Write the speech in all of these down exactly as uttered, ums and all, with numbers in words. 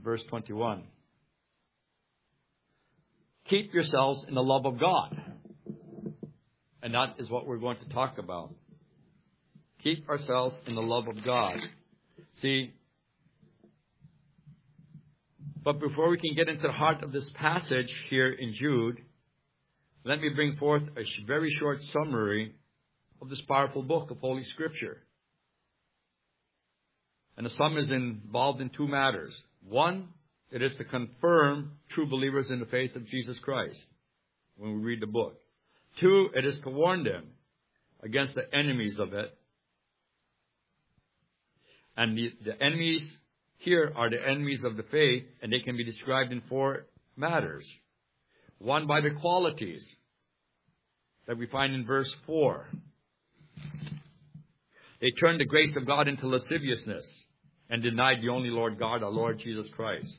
in verse twenty-one. Keep yourselves in the love of God. And that is what we're going to talk about. Keep ourselves in the love of God. See, but before we can get into the heart of this passage here in Jude, let me bring forth a very short summary of this powerful book of Holy Scripture. And the sum is involved in two matters. One, it is to confirm true believers in the faith of Jesus Christ when we read the book. Two, it is to warn them against the enemies of it. And the, the enemies here are the enemies of the faith, and they can be described in four matters. One, by the qualities that we find in verse four. They turned the grace of God into lasciviousness and denied the only Lord God, our Lord Jesus Christ.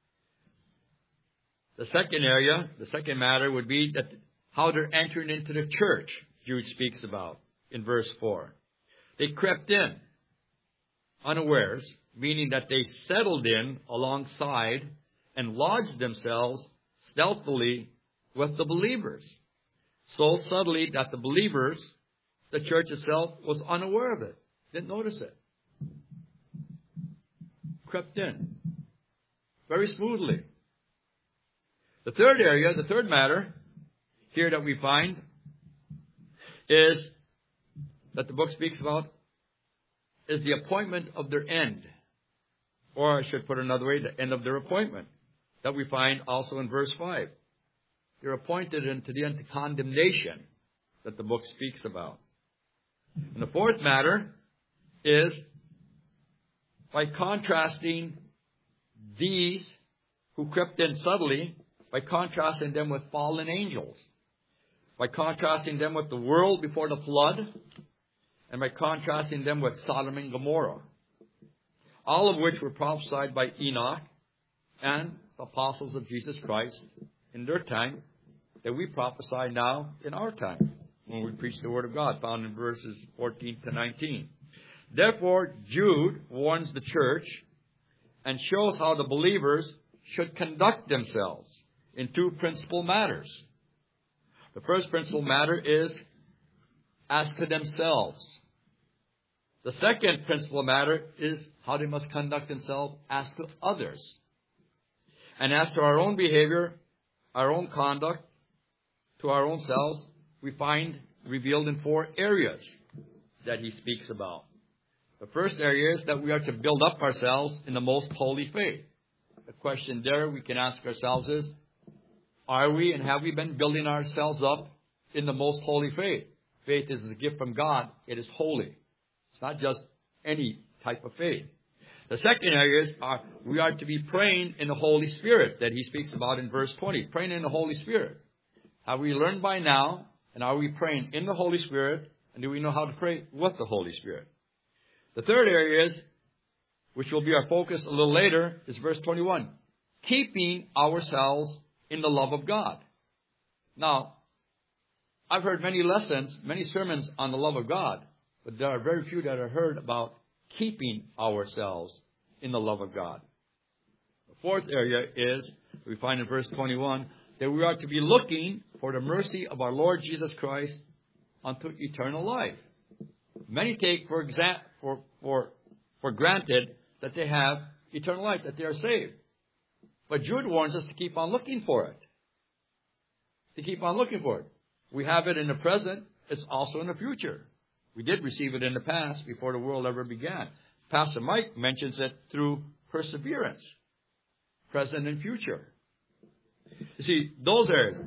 The second area, the second matter would be that how they're entering into the church, Jude speaks about in verse four. They crept in unawares, meaning that they settled in alongside and lodged themselves stealthily with the believers. So subtly that the believers, the church itself, was unaware of it. Didn't notice it. Crept in. Very smoothly. The third area, the third matter here that we find is that the book speaks about is the appointment of their end. Or I should put it another way, the end of their appointment. That we find also in verse five. They're appointed into the end of condemnation that the book speaks about. And the fourth matter is by contrasting these who crept in subtly, by contrasting them with fallen angels, by contrasting them with the world before the flood, and by contrasting them with Sodom and Gomorrah, all of which were prophesied by Enoch and the apostles of Jesus Christ in their time, that we prophesy now in our time when we preach the Word of God, found in verses fourteen to nineteen. Therefore, Jude warns the church and shows how the believers should conduct themselves in two principal matters. The first principal matter is as to themselves. The second principal matter is how they must conduct themselves as to others. And as to our own behavior, our own conduct, to our own selves, we find revealed in four areas that he speaks about. The first area is that we are to build up ourselves in the most holy faith. The question there we can ask ourselves is, are we and have we been building ourselves up in the most holy faith? Faith is a gift from God. It is holy. It's not just any type of faith. The second area is uh, we are to be praying in the Holy Spirit that he speaks about in verse twenty. Praying in the Holy Spirit. Have we learned by now? And are we praying in the Holy Spirit? And do we know how to pray with the Holy Spirit? The third area is, which will be our focus a little later, is verse twenty-one. Keeping ourselves in the love of God. Now, I've heard many lessons, many sermons on the love of God, but there are very few that are heard about keeping ourselves in the love of God. The fourth area is, we find in verse twenty-one, that we are to be looking for the mercy of our Lord Jesus Christ unto eternal life. Many take for, exa- for, for, for granted that they have eternal life, that they are saved. But Jude warns us to keep on looking for it. To keep on looking for it. We have it in the present. It's also in the future. We did receive it in the past before the world ever began. Pastor Mike mentions it through perseverance. Present and future. You see, those areas.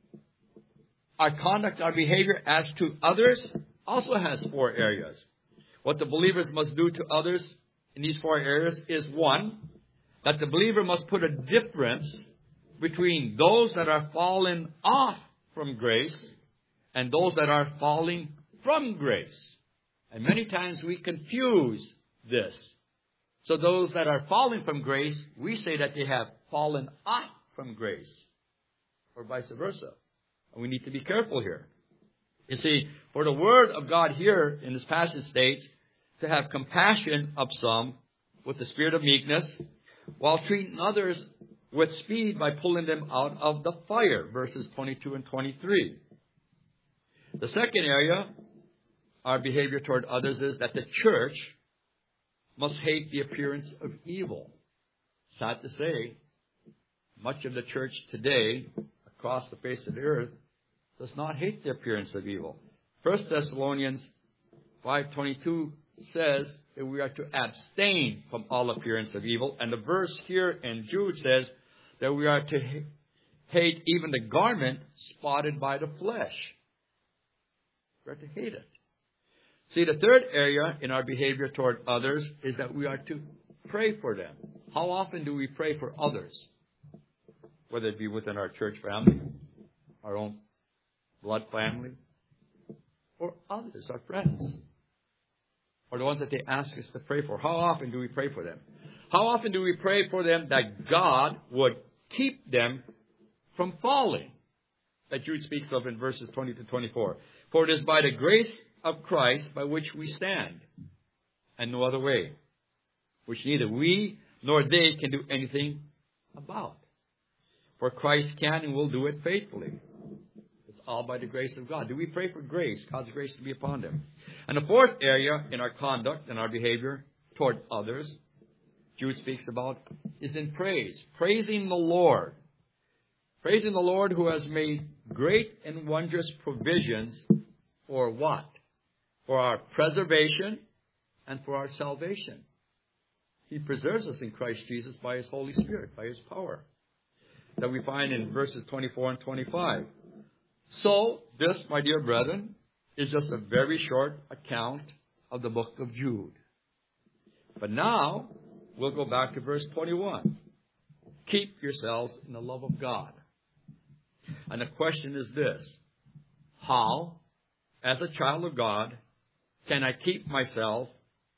Our conduct, our behavior as to others also has four areas. What the believers must do to others in these four areas is, one, that the believer must put a difference between those that are fallen off from grace and those that are falling from grace. And many times we confuse this. So those that are falling from grace, we say that they have fallen off from grace, or vice versa. And we need to be careful here. You see, for the Word of God here in this passage states to have compassion of some with the spirit of meekness, while treating others with speed by pulling them out of the fire, verses twenty-two and twenty-three. The second area, our behavior toward others, is that the church must hate the appearance of evil. Sad to say, much of the church today, across the face of the earth, does not hate the appearance of evil. First Thessalonians five twenty-two says that we are to abstain from all appearance of evil. And the verse here in Jude says that we are to hate even the garment spotted by the flesh. We are to hate it. See, the third area in our behavior toward others is that we are to pray for them. How often do we pray for others? Whether it be within our church family, our own blood family, or others, our friends, or the ones that they ask us to pray for. How often do we pray for them? How often do we pray for them that God would keep them from falling? That Jude speaks of in verses twenty to twenty-four. For it is by the grace of Christ by which we stand, and no other way, which neither we nor they can do anything about. For Christ can and will do it faithfully. It's all by the grace of God. Do we pray for grace, God's grace to be upon them? And the fourth area in our conduct and our behavior toward others, Jude speaks about, is in praise. Praising the Lord. Praising the Lord who has made great and wondrous provisions for what? For our preservation and for our salvation. He preserves us in Christ Jesus by His Holy Spirit, by His power, that we find in verses twenty-four and twenty-five. So, this, my dear brethren, is just a very short account of the book of Jude. But now, we'll go back to verse twenty-one. Keep yourselves in the love of God. And the question is this: how, as a child of God, can I keep myself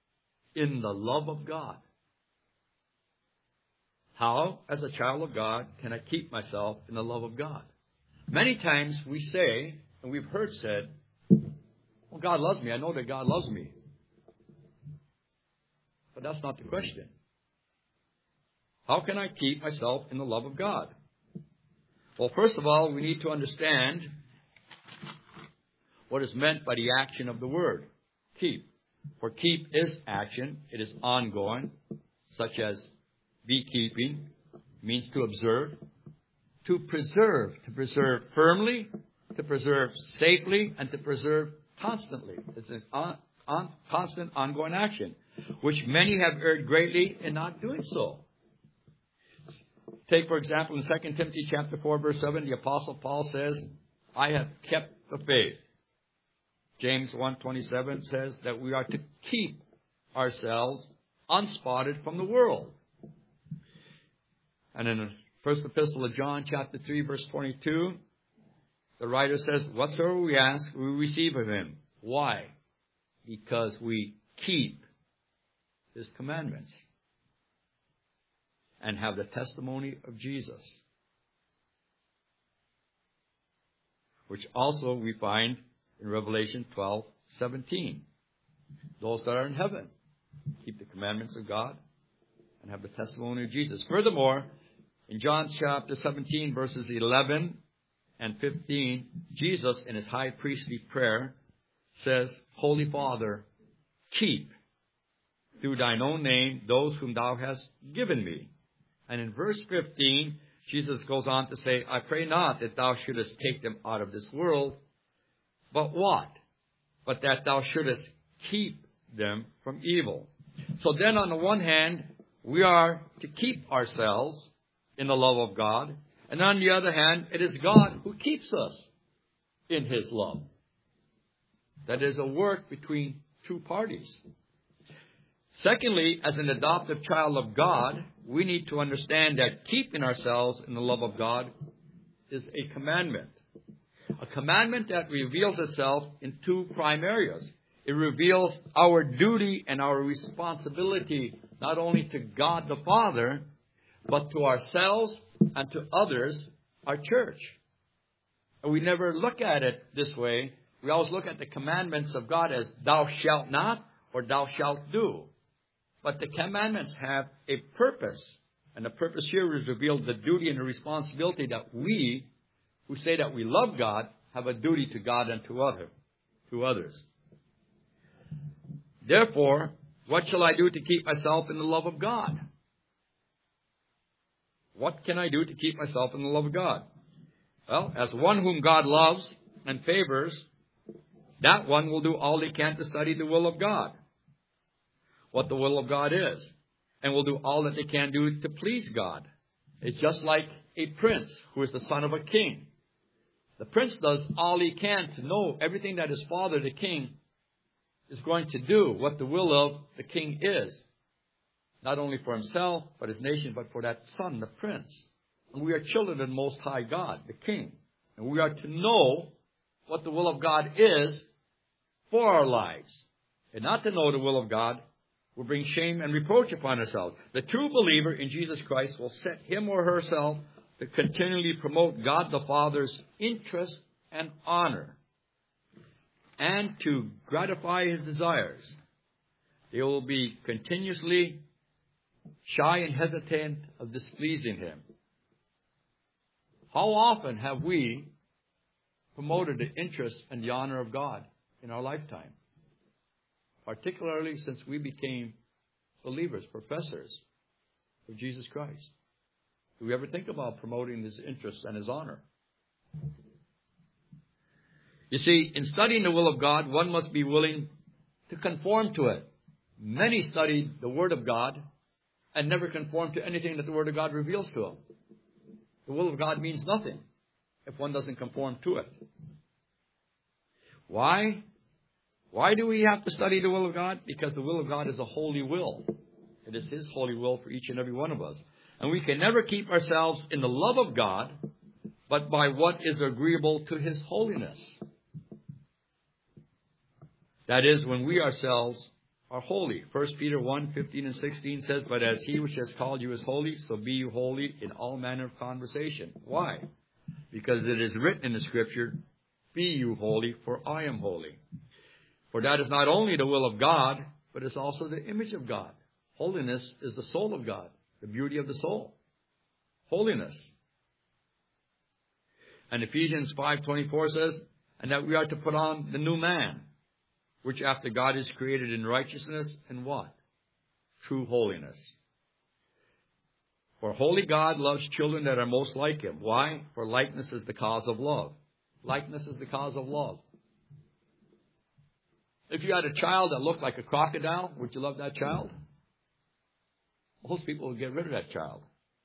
in the love of God? How, as a child of God, can I keep myself in the love of God? Many times we say, and we've heard said, well, God loves me. I know that God loves me. But that's not the question. How can I keep myself in the love of God? Well, first of all, we need to understand what is meant by the action of the word, keep. For keep is action. It is ongoing, such as beekeeping means to observe, to preserve, to preserve firmly, to preserve safely, and to preserve constantly. It's an on, on, constant, ongoing action, which many have erred greatly in not doing so. Take, for example, in Second Timothy chapter four, verse seven, the Apostle Paul says, I have kept the faith. James one twenty-seven says that we are to keep ourselves unspotted from the world. And in the first epistle of John, chapter three, verse twenty-two, the writer says, whatsoever we ask, we receive of Him. Why? Because we keep His commandments and have the testimony of Jesus, which also we find in Revelation twelve seventeen. Those that are in heaven keep the commandments of God and have the testimony of Jesus. Furthermore, in John chapter seventeen, verses eleven and fifteen, Jesus, in His high priestly prayer, says, Holy Father, keep through Thine own name those whom Thou hast given me. And in verse fifteen, Jesus goes on to say, I pray not that Thou shouldest take them out of this world, but what? But that Thou shouldest keep them from evil. So then, on the one hand, we are to keep ourselves in the love of God. And on the other hand, it is God who keeps us in His love. That is a work between two parties. Secondly, as an adoptive child of God, we need to understand that keeping ourselves in the love of God is a commandment. A commandment that reveals itself in two prime areas. It reveals our duty and our responsibility not only to God the Father, but to ourselves and to others, our church. And we never look at it this way. We always look at the commandments of God as thou shalt not or thou shalt do. But the commandments have a purpose And the purpose here is revealed the duty and the responsibility that we, who say that we love God, have a duty to God and to other, to others. Therefore, what shall I do to keep myself in the love of God? What can I do to keep myself in the love of God? Well, as one whom God loves and favors, that one will do all he can to study the will of God, what the will of God is, and will do all that they can do to please God. It's just like a prince who is the son of a king. The prince does all he can to know everything that his father, the king, is going to do, what the will of the king is. Not only for himself, but his nation, but for that son, the prince. And we are children of the Most High God, the King. And we are to know what the will of God is for our lives. And not to know the will of God will bring shame and reproach upon ourselves. The true believer in Jesus Christ will set him or herself to continually promote God the Father's interest and honor, and to gratify his desires. They will be continuously shy and hesitant of displeasing him. How often have we promoted the interest and the honor of God in our lifetime? Particularly since we became believers, professors of Jesus Christ. Do we ever think about promoting his interest and his honor? You see, in studying the will of God, one must be willing to conform to it. Many study the Word of God and never conform to anything that the Word of God reveals to them. The will of God means nothing if one doesn't conform to it. Why? Why do we have to study the will of God? Because the will of God is a holy will. It is his holy will for each and every one of us. And we can never keep ourselves in the love of God, but by what is agreeable to his holiness. That is, when we ourselves are holy. First Peter one, fifteen and sixteen says, "But as he which has called you is holy, so be you holy in all manner of conversation." Why? Because it is written in the Scripture, "Be you holy, for I am holy." For that is not only the will of God, but it's also the image of God. Holiness is the soul of God, the beauty of the soul. Holiness. And Ephesians five twenty-four says, "And that we are to put on the new man, which after God is created in righteousness and what? True holiness." For holy God loves children that are most like him. Why? For likeness is the cause of love. Likeness is the cause of love. If you had a child that looked like a crocodile, would you love that child? Most people would get rid of that child.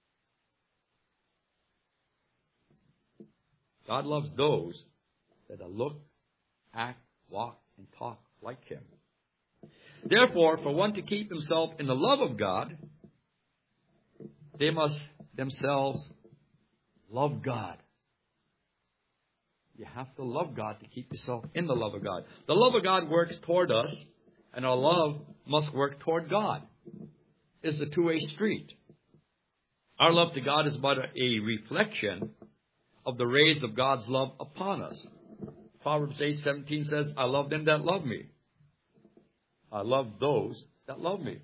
God loves those that look, act, walk, and talk like him. Therefore, for one to keep himself in the love of God, they must themselves love God. You have to love God to keep yourself in the love of God. The love of God works toward us, and our love must work toward God. It's a two-way street. Our love to God is but a reflection of the rays of God's love upon us. Proverbs eight seventeen says, "I love them that love me. I love those that love me."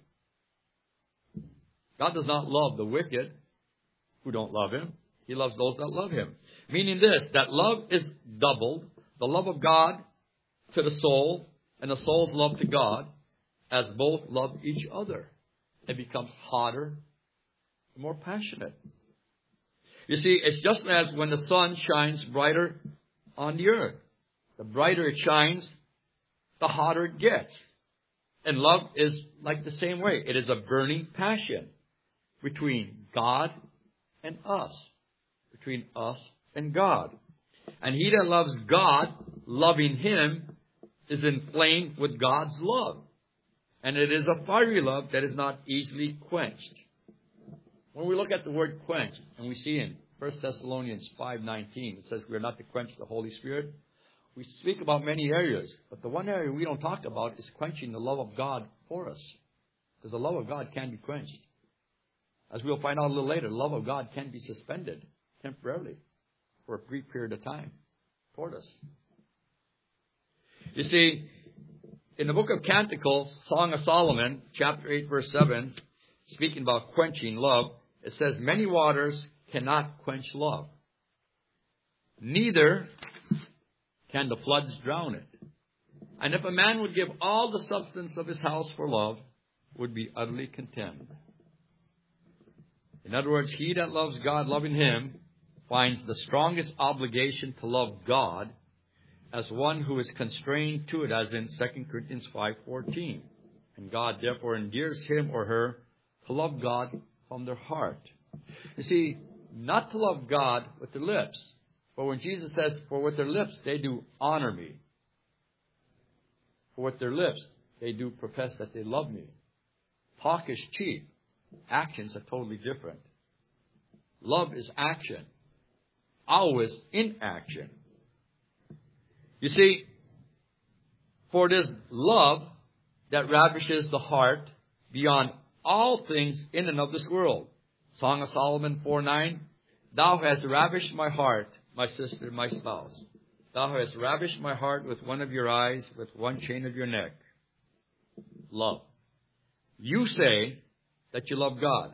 God does not love the wicked who don't love him. He loves those that love him. Meaning this, that love is doubled. The love of God to the soul and the soul's love to God, as both love each other. It becomes hotter and more passionate. You see, it's just as when the sun shines brighter on the earth. The brighter it shines, the hotter it gets. And love is like the same way. It is a burning passion between God and us. Between us and God. And he that loves God, loving him, is inflamed with God's love. And it is a fiery love that is not easily quenched. When we look at the word quench, and we see in First Thessalonians five nineteen, it says we are not to quench the Holy Spirit. We speak about many areas, but the one area we don't talk about is quenching the love of God for us. Because the love of God can be quenched. As we'll find out a little later, the love of God can be suspended temporarily for a brief period of time toward us. You see, in the book of Canticles, Song of Solomon, chapter eight, verse seven, speaking about quenching love, it says, many waters cannot quench love. Neither can the floods drown it. And if a man would give all the substance of his house for love, would be utterly contemned. In other words, he that loves God, loving Him, finds the strongest obligation to love God as one who is constrained to it, as in Second Corinthians five fourteen. And God therefore endears him or her to love God from their heart. You see, not to love God with their lips. But when Jesus says, for with their lips they do honor me. For with their lips they do profess that they love me. Talk is cheap. Actions are totally different. Love is action. Always in action. You see, for it is love that ravishes the heart beyond all things in and of this world. Song of Solomon four nine. Thou hast ravished my heart, my sister, my spouse. Thou hast ravished my heart with one of your eyes, with one chain of your neck. Love. You say that you love God.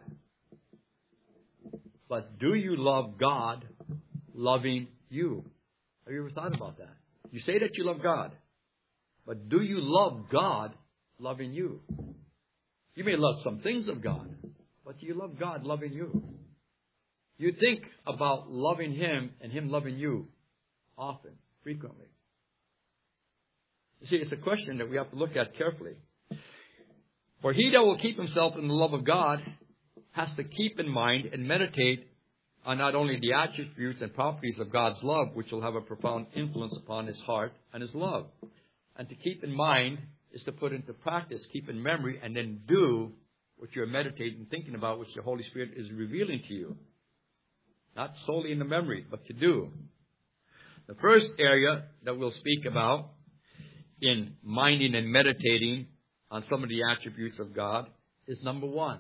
But do you love God loving you? Have you ever thought about that? You say that you love God. But do you love God loving you? You may love some things of God. But do you love God loving you? You think about loving Him and Him loving you often, frequently. You see, it's a question that we have to look at carefully. For he that will keep himself in the love of God has to keep in mind and meditate on not only the attributes and properties of God's love, which will have a profound influence upon his heart and his love. And to keep in mind is to put into practice, keep in memory, and then do what you're meditating, thinking about, which the Holy Spirit is revealing to you. Not solely in the memory, but to do. The first area that we'll speak about in minding and meditating on some of the attributes of God is number one,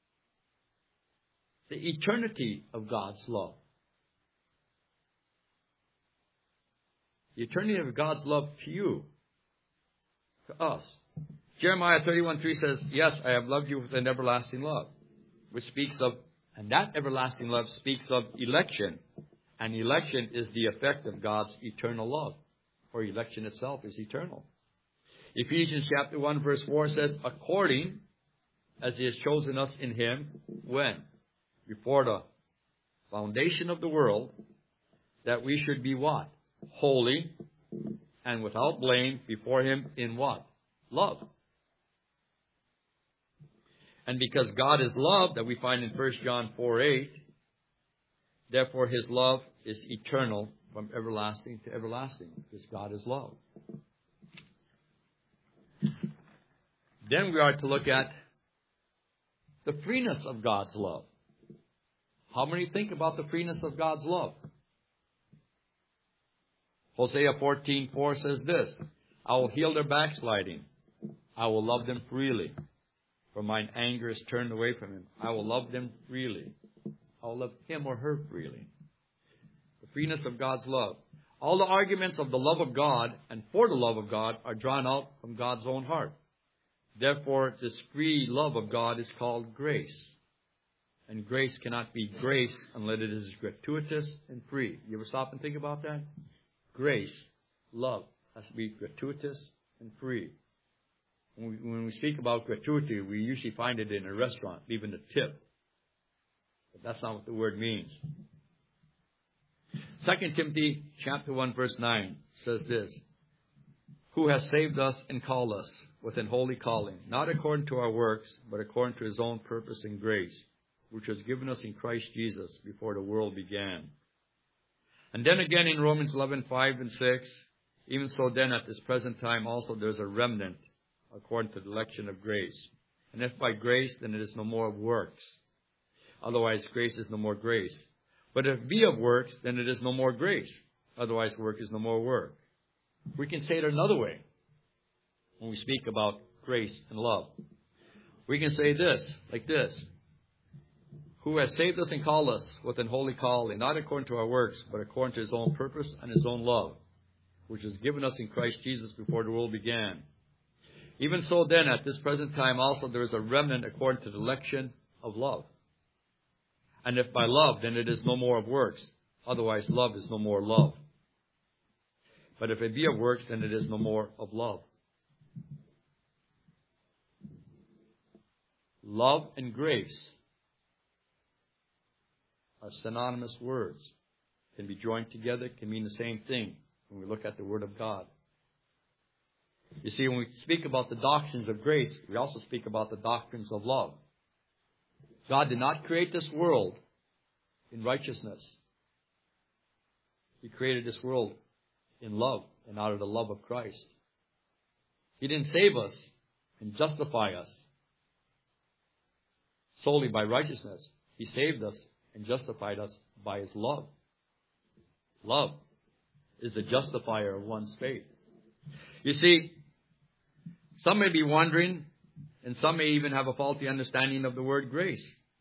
the eternity of God's love. The eternity of God's love to you, to us. Jeremiah thirty-one three says, yes, I have loved you with an everlasting love, which speaks of, and that everlasting love speaks of election. And election is the effect of God's eternal love, for election itself is eternal. Ephesians chapter one verse four says, according as He has chosen us in Him, when? Before the foundation of the world, that we should be what? Holy and without blame before Him in what? Love. And because God is love, that we find in First John four eight, therefore His love is eternal from everlasting to everlasting, because God is love. Then we are to look at the freeness of God's love. How many think about the freeness of God's love? Hosea fourteen four says this, I will heal their backsliding. I will love them freely. For mine anger is turned away from him. I will love them freely. I will love him or her freely. The freeness of God's love. All the arguments of the love of God and for the love of God are drawn out from God's own heart. Therefore, this free love of God is called grace. And grace cannot be grace unless it is gratuitous and free. You ever stop and think about that? Grace, love, has to be gratuitous and free. When we, when we speak about gratuity, we usually find it in a restaurant, even a tip. But that's not what the word means. Second Timothy chapter one verse nine says this, who has saved us and called us with an holy calling, not according to our works, but according to His own purpose and grace, which was given us in Christ Jesus before the world began. And then again in Romans eleven five and six, even so then at this present time also there's a remnant according to the election of grace. And if by grace, then it is no more of works. Otherwise, grace is no more grace. But if be of works, then it is no more grace. Otherwise, work is no more work. We can say it another way when we speak about grace and love. We can say this, like this. Who has saved us and called us with an holy calling, not according to our works, but according to His own purpose and His own love, which was given us in Christ Jesus before the world began. Even so then, at this present time also, there is a remnant according to the election of love. And if by love, then it is no more of works. Otherwise, love is no more love. But if it be of works, then it is no more of love. Love and grace are synonymous words. Can be joined together, can mean the same thing when we look at the Word of God. You see, when we speak about the doctrines of grace, we also speak about the doctrines of love. God did not create this world in righteousness. He created this world in love and out of the love of Christ. He didn't save us and justify us solely by righteousness. He saved us and justified us by His love. Love is the justifier of one's faith. You see, some may be wondering, and some may even have a faulty understanding of the word grace.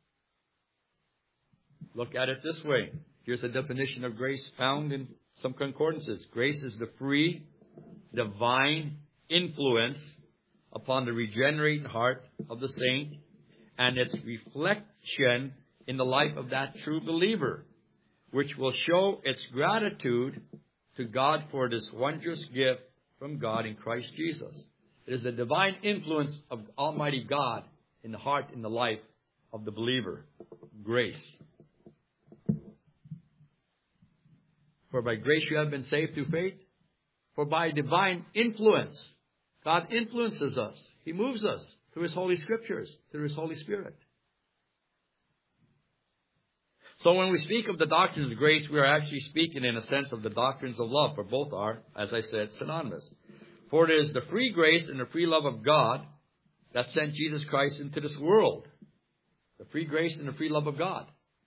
Look at it this way. Here's a definition of grace found in some concordances. Grace is the free, divine influence upon the regenerating heart of the saint and its reflection in the life of that true believer, which will show its gratitude to God for this wondrous gift from God in Christ Jesus. It is the divine influence of Almighty God in the heart and the life of the believer. Grace. For by grace you have been saved through faith. For by divine influence, God influences us. He moves us through His Holy Scriptures, through His Holy Spirit. So when we speak of the doctrines of grace, we are actually speaking in a sense of the doctrines of love, for both are, as I said, synonymous. For it is the free grace and the free love of God that sent Jesus Christ into this world. The free grace and the free love of God.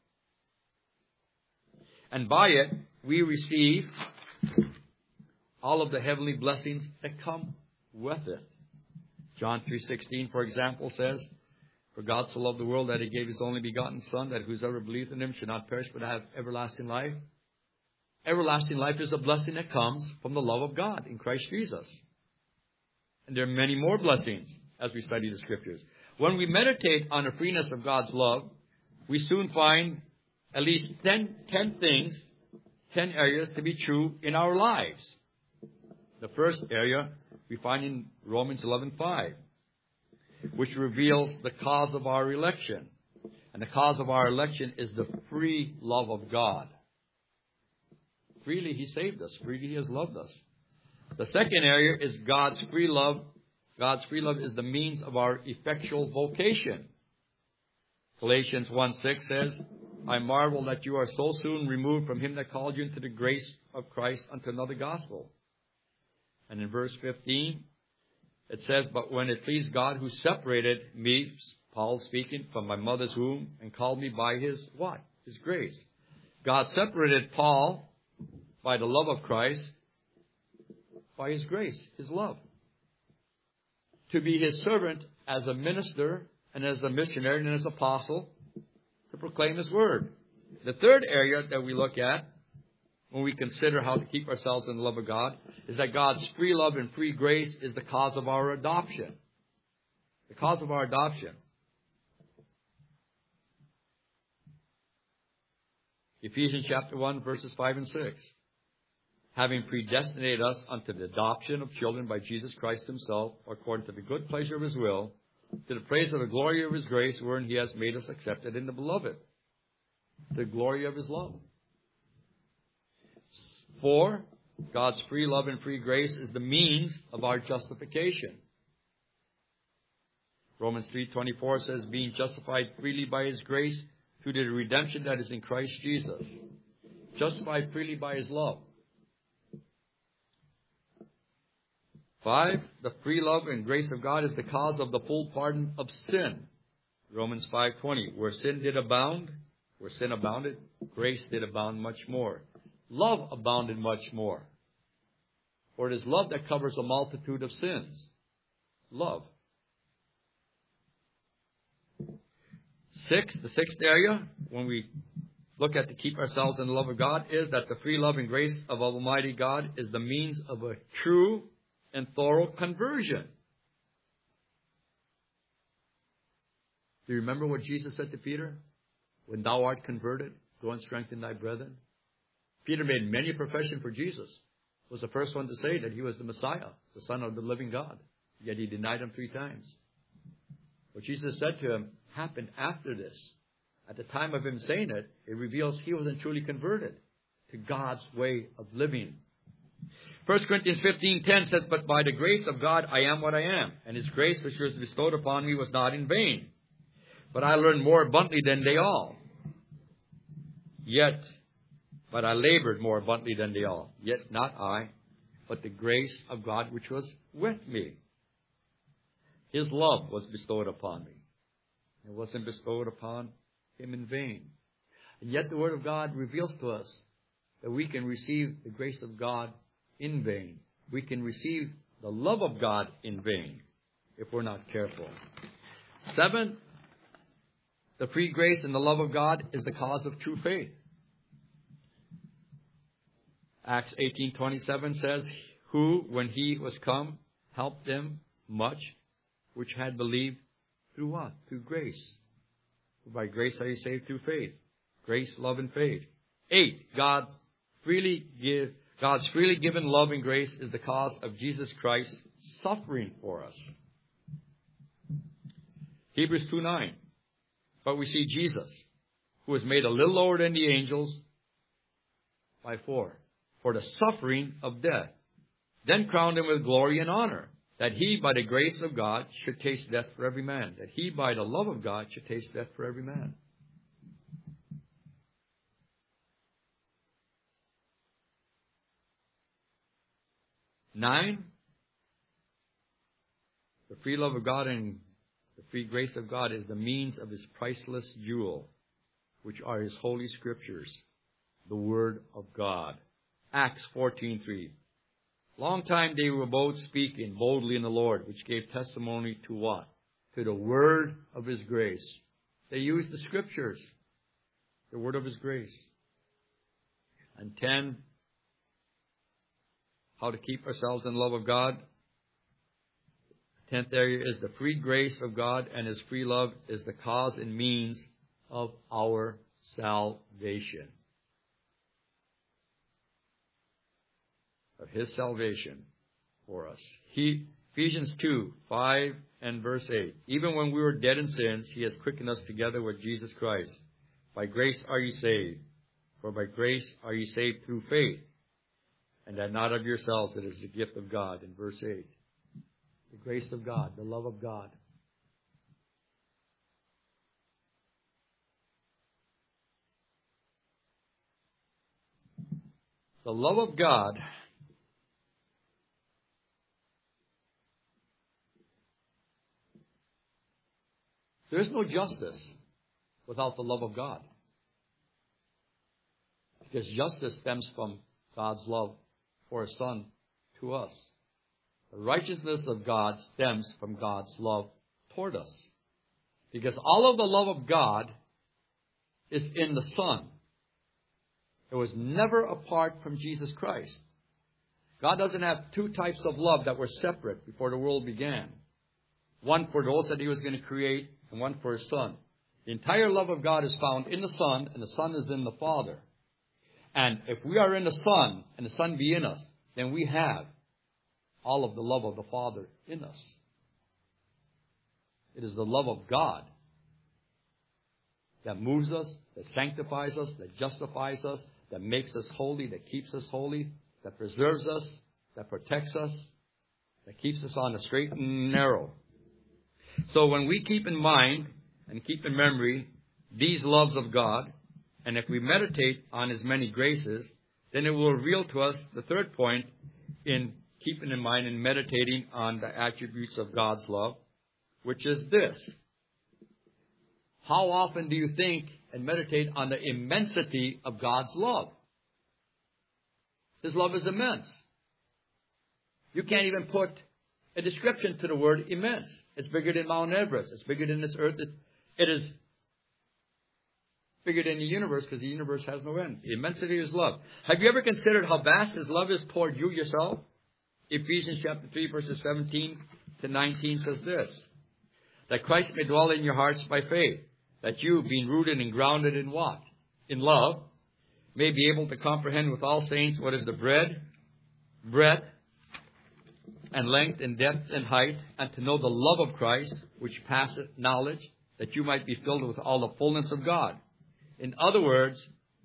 And by it, we receive all of the heavenly blessings that come with it. John three sixteen, for example, says, For God so loved the world that He gave His only begotten Son, that whosoever believeth in Him should not perish but have everlasting life. Everlasting life is a blessing that comes from the love of God in Christ Jesus. And there are many more blessings as we study the Scriptures. When we meditate on the freeness of God's love, we soon find at least ten, ten things, ten areas to be true in our lives. The first area we find in Romans eleven five, which reveals the cause of our election. And the cause of our election is the free love of God. Freely He saved us. Freely He has loved us. The second area is God's free love. God's free love is the means of our effectual vocation. Galatians one six says, I marvel that you are so soon removed from Him that called you into the grace of Christ unto another gospel. And in verse fifteen, it says, But when it pleased God who separated me, Paul speaking, from my mother's womb and called me by His what? His grace. God separated Paul by the love of Christ, by His grace, His love, to be His servant as a minister and as a missionary and as an apostle to proclaim His word. The third area that we look at when we consider how to keep ourselves in the love of God is that God's free love and free grace is the cause of our adoption. The cause of our adoption. Ephesians chapter one, verses five and six. Having predestinated us unto the adoption of children by Jesus Christ Himself, according to the good pleasure of His will, to the praise of the glory of His grace, wherein He has made us accepted in the Beloved. The glory of His love. Four, God's free love and free grace is the means of our justification. Romans three twenty-four says, being justified freely by His grace through the redemption that is in Christ Jesus. Justified freely by His love. Five, the free love and grace of God is the cause of the full pardon of sin. Romans five twenty, where sin did abound, where sin abounded, grace did abound much more. Love abounded much more. For it is love that covers a multitude of sins. Love. Six, the sixth area, when we look at to keep ourselves in the love of God, is that the free love and grace of Almighty God is the means of a true and thorough conversion. Do you remember what Jesus said to Peter? when thou art converted, go and strengthen thy brethren. Peter made many profession for Jesus. Was the first one to say that he was the Messiah, the Son of the living God. Yet he denied him three times. What Jesus said to him happened after this. At the time of him saying it, it reveals he wasn't truly converted to God's way of living. First Corinthians fifteen ten says, but by the grace of God I am what I am, and his grace which was bestowed upon me was not in vain. But I learned more abundantly than they all. Yet, but I labored more abundantly than they all. Yet not I, but the grace of God which was with me. His love was bestowed upon me. It wasn't bestowed upon him in vain. And yet the Word of God reveals to us that we can receive the grace of God in vain. We can receive the love of God in vain if we're not careful. Seventh, the free grace and the love of God is the cause of true faith. Acts eighteen twenty-seven says, who, when he was come, helped them much, which had believed through what? Through grace. By grace are you saved through faith. Grace, love, and faith. Eight, God's freely give, God's freely given love and grace is the cause of Jesus Christ suffering for us. Hebrews two nine. But we see Jesus, who was made a little lower than the angels by four, for the suffering of death, then crowned him with glory and honor, that he, by the grace of God, should taste death for every man. That he, by the love of God, should taste death for every man. Nine, the free love of God and the free grace of God is the means of his priceless jewel, which are his holy scriptures, the Word of God. Acts fourteen three. Long time they were both speaking boldly in the Lord, which gave testimony to what? To the word of his grace. They used the scriptures, the word of his grace. And ten, how to keep ourselves in love of God. Tenth area is the free grace of God, and his free love is the cause and means of our salvation. Of his salvation for us. He, Ephesians two, five and verse eight. Even when we were dead in sins, he has quickened us together with Jesus Christ. By grace are you saved. For by grace are you saved through faith. And that not of yourselves, it is the gift of God. In verse eight. The grace of God, the love of God. The love of God there is no justice without the love of God. Because justice stems from God's love for his Son to us. The righteousness of God stems from God's love toward us. Because all of the love of God is in the Son. It was never apart from Jesus Christ. God doesn't have two types of love that were separate before the world began. One for those that he was going to create, and one for his Son. The entire love of God is found in the Son, and the Son is in the Father. And if we are in the Son, and the Son be in us, then we have all of the love of the Father in us. It is the love of God that moves us, that sanctifies us, that justifies us, that makes us holy, that keeps us holy, that preserves us, that protects us, that keeps us on the straight and narrow. So when we keep in mind and keep in memory these loves of God, and if we meditate on his many graces, then it will reveal to us the third point in keeping in mind and meditating on the attributes of God's love, which is this. How often do you think and meditate on the immensity of God's love? His love is immense. You can't even put a description to the word immense. It's bigger than Mount Everest. It's bigger than this earth. It, it is bigger than the universe because the universe has no end. The immensity of his love. Have you ever considered how vast his love is toward you yourself? Ephesians chapter three verses seventeen to nineteen says this. That Christ may dwell in your hearts by faith. that you, being rooted and grounded in what? In love, may be able to comprehend with all saints what is the breadth, breadth, and length and depth and height, and to know the love of Christ, which passeth knowledge, that you might be filled with all the fullness of God. In other words,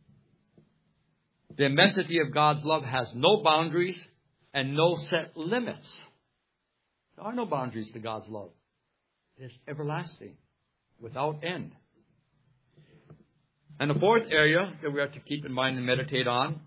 the immensity of God's love has no boundaries and no set limits. There are no boundaries to God's love. It is everlasting, without end. And the fourth area that we have to keep in mind and meditate on,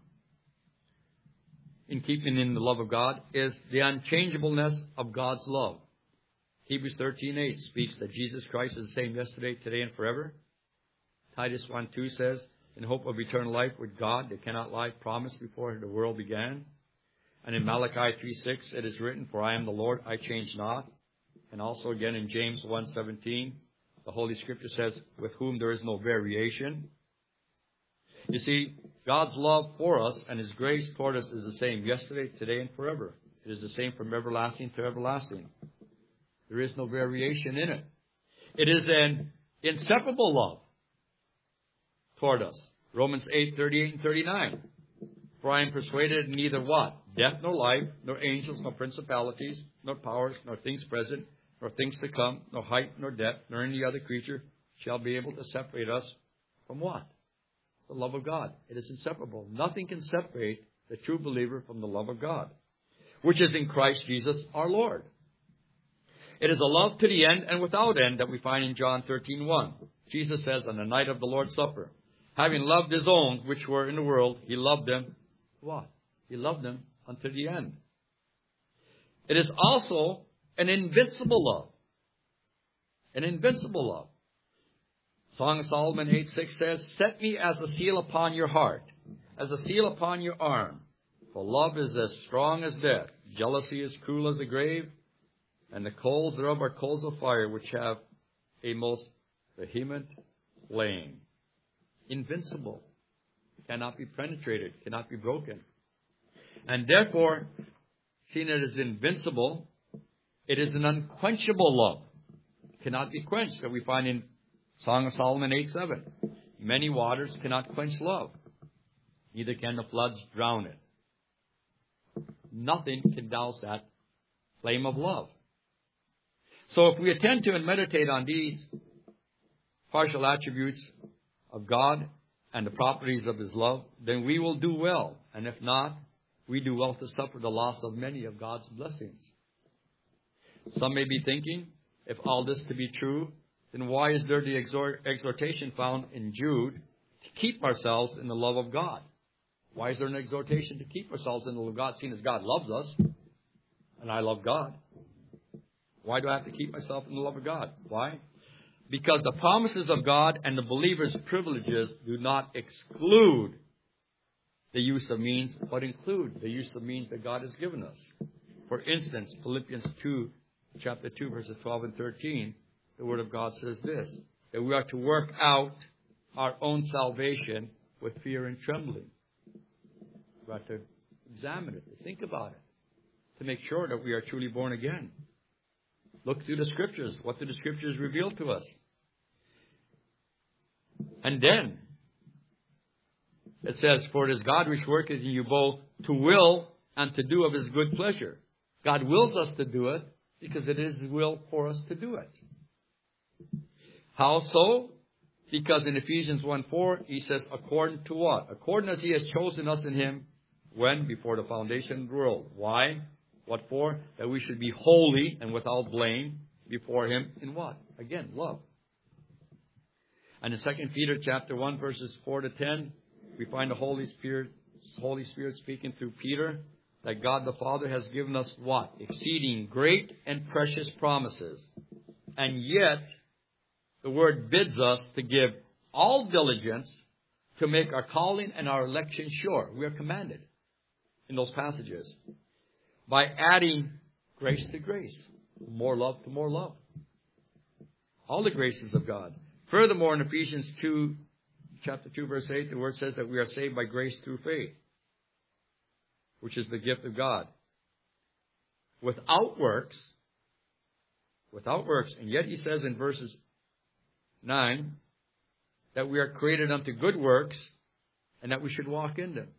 in keeping in the love of God, is the unchangeableness of God's love. Hebrews thirteen eight speaks that Jesus Christ is the same yesterday, today, and forever. Titus one two says, in hope of eternal life with God, that cannot lie, promised before the world began. And in Malachi three six it is written, for I am the Lord, I change not. And also again in James one seventeen, the Holy Scripture says, with whom there is no variation. You see, God's love for us and His grace toward us is the same yesterday, today, and forever. It is the same from everlasting to everlasting. There is no variation in it. It is an inseparable love toward us. Romans eight thirty-eight and thirty-nine. For I am persuaded neither what? Death nor life, nor angels, nor principalities, nor powers, nor things present, nor things to come, nor height, nor depth, nor any other creature shall be able to separate us from what? The love of God. It is inseparable. Nothing can separate the true believer from the love of God, which is in Christ Jesus our Lord. It is a love to the end and without end that we find in John thirteen one. Jesus says on the night of the Lord's Supper, having loved His own which were in the world, He loved them. What? He loved them unto the end. It is also an invincible love. An invincible love. Song of Solomon eight six says, set me as a seal upon your heart, as a seal upon your arm. For love is as strong as death. Jealousy is cruel as the grave. And the coals thereof are coals of fire, which have a most vehement flame. Invincible. Cannot be penetrated. Cannot be broken. And therefore, seeing it as invincible, it is an unquenchable love. Cannot be quenched, that we find in Song of Solomon eight seven. Many waters cannot quench love. Neither can the floods drown it. Nothing can douse that flame of love. So if we attend to and meditate on these partial attributes of God and the properties of His love, then we will do well. And if not, we do well to suffer the loss of many of God's blessings. Some may be thinking, if all this to be true, then why is there the exhortation found in Jude to keep ourselves in the love of God? Why is there an exhortation to keep ourselves in the love of God, seeing as God loves us, and I love God? Why do I have to keep myself in the love of God? Why? Because the promises of God and the believer's privileges do not exclude the use of means, but include the use of means that God has given us. For instance, Philippians two, chapter two, verses twelve and thirteen, the Word of God says this, that we are to work out our own salvation with fear and trembling. We have to examine it, to think about it, to make sure that we are truly born again. Look through the Scriptures. What do the Scriptures reveal to us? And then, it says, for it is God which worketh in you both to will and to do of His good pleasure. God wills us to do it because it is His will for us to do it. How so? Because in Ephesians one four, He says, according to what? According as He has chosen us in Him, when? Before the foundation of the world. Why? What for? That we should be holy and without blame before Him in what? Again, love. And in Second Peter chapter one, verses four to ten, we find the Holy Spirit, Holy Spirit speaking through Peter, that God the Father has given us what? Exceeding great and precious promises. And yet, the Word bids us to give all diligence to make our calling and our election sure. We are commanded in those passages. By adding grace to grace. More love to more love. All the graces of God. Furthermore, in Ephesians two, chapter two, verse eight, the Word says that we are saved by grace through faith, which is the gift of God. Without works, without works, and yet He says in verses nine, that we are created unto good works and that we should walk in them.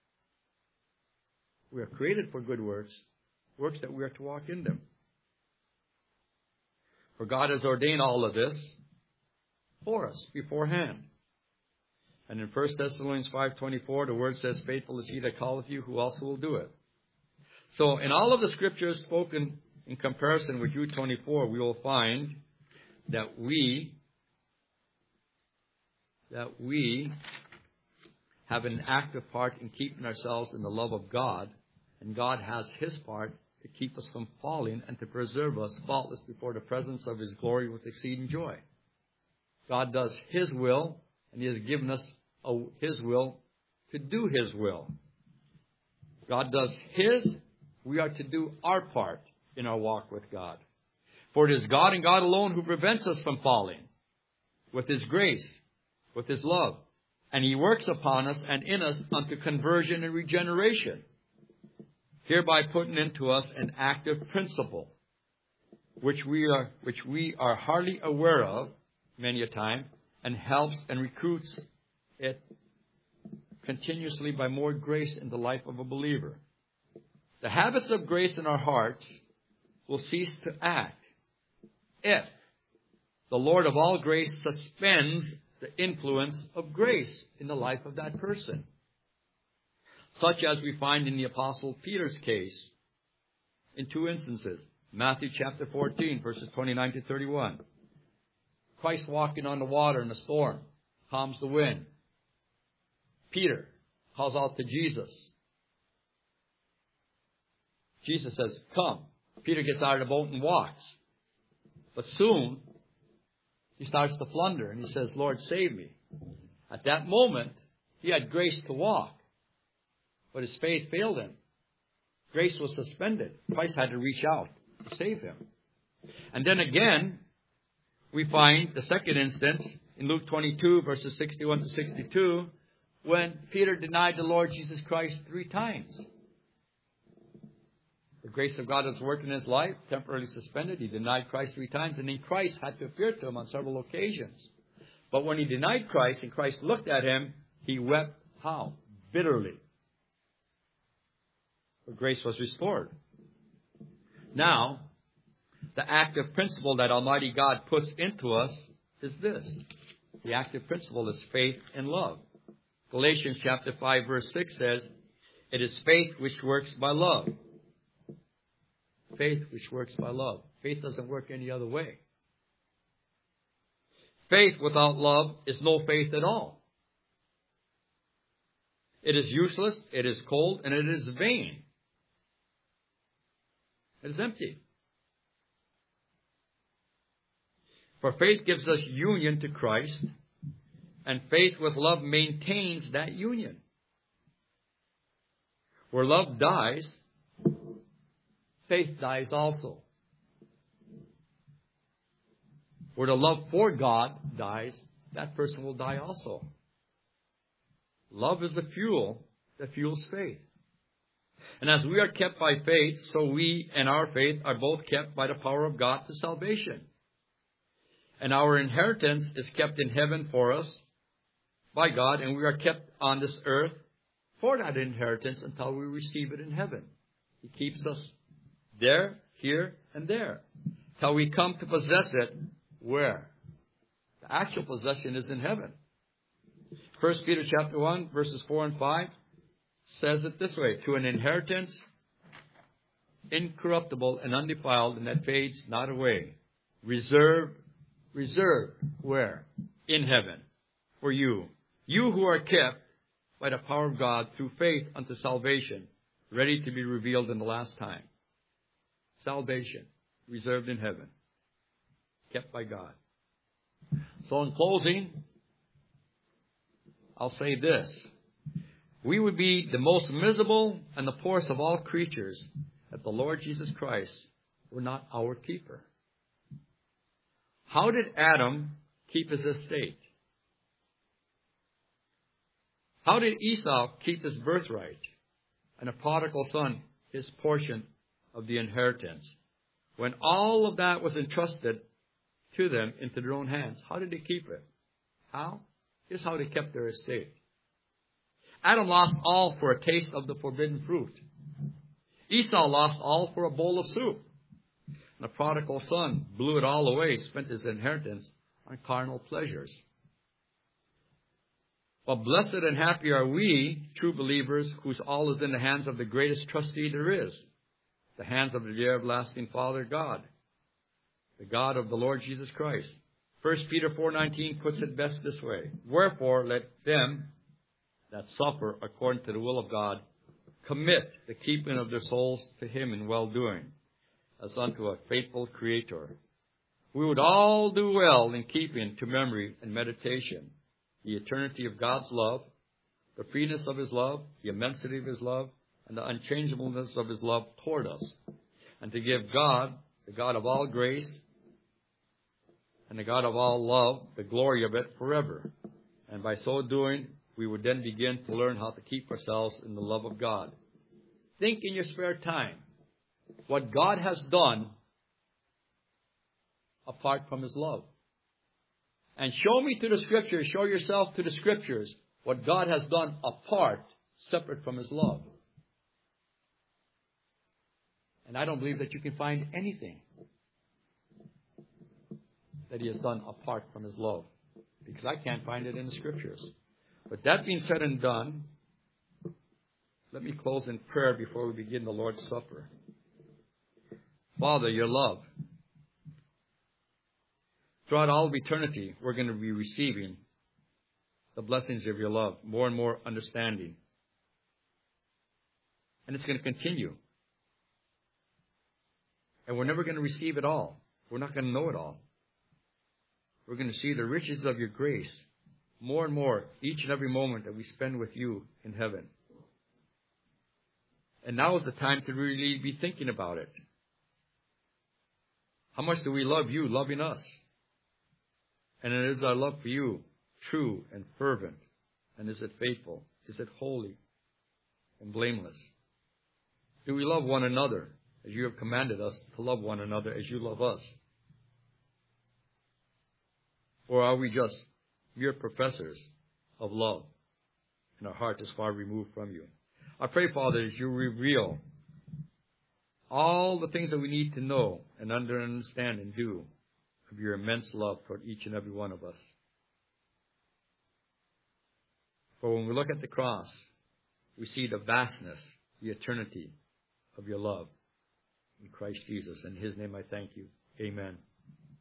We are created for good works, works that we are to walk in them. For God has ordained all of this for us beforehand. And in First Thessalonians five twenty-four, the word says, faithful is he that calleth you, who also will do it. So in all of the scriptures spoken in comparison with Jude twenty-four, we will find that we, that we have an active part in keeping ourselves in the love of God, and God has His part to keep us from falling and to preserve us faultless before the presence of His glory with exceeding joy. God does His will, and He has given us a, His will to do His will. God does His, we are to do our part in our walk with God. For it is God and God alone who prevents us from falling with His grace, with His love. And He works upon us and in us unto conversion and regeneration, hereby putting into us an active principle, which we are, which we are hardly aware of many a time, and helps and recruits it continuously by more grace in the life of a believer. The habits of grace in our hearts will cease to act if the Lord of all grace suspends the influence of grace in the life of that person. Such as we find in the Apostle Peter's case in two instances. Matthew chapter fourteen, verses twenty-nine to thirty-one. Christ walking on the water in a storm, calms the wind. Peter calls out to Jesus. Jesus says, come. Peter gets out of the boat and walks. But soon, he starts to flounder and he says, Lord, save me. At that moment, he had grace to walk, but his faith failed him. Grace was suspended. Christ had to reach out to save him. And then again, we find the second instance in Luke twenty-two, verses sixty-one to sixty-two, when Peter denied the Lord Jesus Christ three times. The grace of God was working in his life, temporarily suspended. He denied Christ three times, and then Christ had to appear to him on several occasions. But when he denied Christ and Christ looked at him, he wept how? Bitterly. But grace was restored. Now, the active principle that Almighty God puts into us is this. The active principle is faith and love. Galatians chapter five, verse six says, it is faith which works by love. Faith which works by love. Faith doesn't work any other way. Faith without love is no faith at all. It is useless, it is cold, and it is vain. It is empty. For faith gives us union to Christ, and faith with love maintains that union. Where love dies, faith dies also. Where the love for God dies, that person will die also. Love is the fuel that fuels faith. And as we are kept by faith, so we and our faith are both kept by the power of God to salvation. And our inheritance is kept in heaven for us by God, and we are kept on this earth for that inheritance until we receive it in heaven. He keeps us there, here, and there, till we come to possess it. Where? The actual possession is in heaven. First Peter chapter one, verses four and five says it this way, to an inheritance incorruptible and undefiled, and that fades not away. Reserved, reserved, where? In heaven, for you. You who are kept by the power of God through faith unto salvation, ready to be revealed in the last time. Salvation, reserved in heaven, kept by God. So in closing, I'll say this. We would be the most miserable and the poorest of all creatures if the Lord Jesus Christ were not our keeper. How did Adam keep his estate? How did Esau keep his birthright and a prodigal son his portion of the inheritance? When all of that was entrusted to them into their own hands, how did they keep it? How? Here's how they kept their estate. Adam lost all for a taste of the forbidden fruit. Esau lost all for a bowl of soup. And the prodigal son blew it all away, spent his inheritance on carnal pleasures. But blessed and happy are we, true believers, whose all is in the hands of the greatest trustee there is, the hands of the dear everlasting Father God, the God of the Lord Jesus Christ. First Peter four nineteen puts it best this way. Wherefore let them that suffer according to the will of God commit the keeping of their souls to Him in well-doing, as unto a faithful Creator. We would all do well in keeping to memory and meditation the eternity of God's love, the freeness of His love, the immensity of His love, and the unchangeableness of His love toward us, and to give God, the God of all grace, and the God of all love, the glory of it forever. And by so doing, we would then begin to learn how to keep ourselves in the love of God. Think in your spare time what God has done apart from His love. And show me to the Scriptures, show yourself to the Scriptures what God has done apart, separate from His love. And I don't believe that you can find anything that He has done apart from His love, because I can't find it in the Scriptures. But that being said and done, let me close in prayer before we begin the Lord's Supper. Father, your love. Throughout all of eternity, we're going to be receiving the blessings of your love, more and more understanding. And it's going to continue. And we're never going to receive it all. We're not going to know it all. We're going to see the riches of your grace more and more each and every moment that we spend with you in heaven. And now is the time to really be thinking about it. How much do we love you loving us? And is our love for you true and fervent? And is it faithful? Is it holy and blameless? Do we love one another as you have commanded us to love one another as you love us? Or are we just mere professors of love and our heart is far removed from you? I pray, Father, as you reveal all the things that we need to know and understand and do of your immense love toward each and every one of us. For when we look at the cross, we see the vastness, the eternity of your love in Christ Jesus. In His name I thank you. Amen.